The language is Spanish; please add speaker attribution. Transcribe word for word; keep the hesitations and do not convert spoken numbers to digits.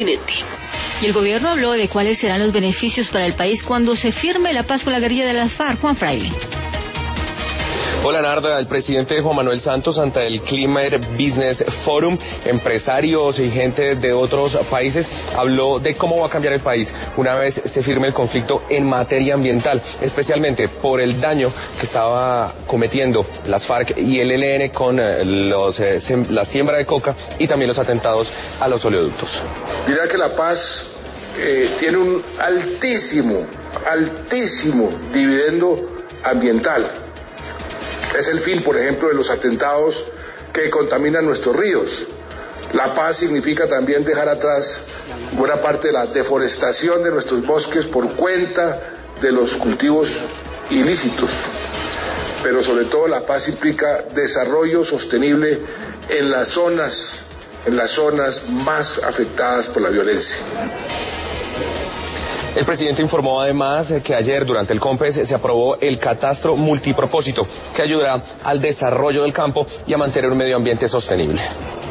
Speaker 1: Y el gobierno habló de cuáles serán los beneficios para el país cuando se firme la paz con la guerrilla de las FARC. Juan Fraile.
Speaker 2: Hola Narda, el presidente Juan Manuel Santos ante el Climate Business Forum, empresarios y gente de otros países, habló de cómo va a cambiar el país una vez se firme el conflicto en materia ambiental, especialmente por el daño que estaba cometiendo las FARC y el E L N con los, eh, la siembra de coca y también los atentados a los oleoductos.
Speaker 3: Dirá que la paz eh, tiene un altísimo, altísimo dividendo ambiental. Es el fin, por ejemplo, de los atentados que contaminan nuestros ríos. La paz significa también dejar atrás buena parte de la deforestación de nuestros bosques por cuenta de los cultivos ilícitos. Pero sobre todo la paz implica desarrollo sostenible en las zonas, en las zonas más afectadas por la violencia.
Speaker 2: El presidente informó además que ayer durante el COMPES se aprobó el catastro multipropósito que ayudará al desarrollo del campo y a mantener un medio ambiente sostenible.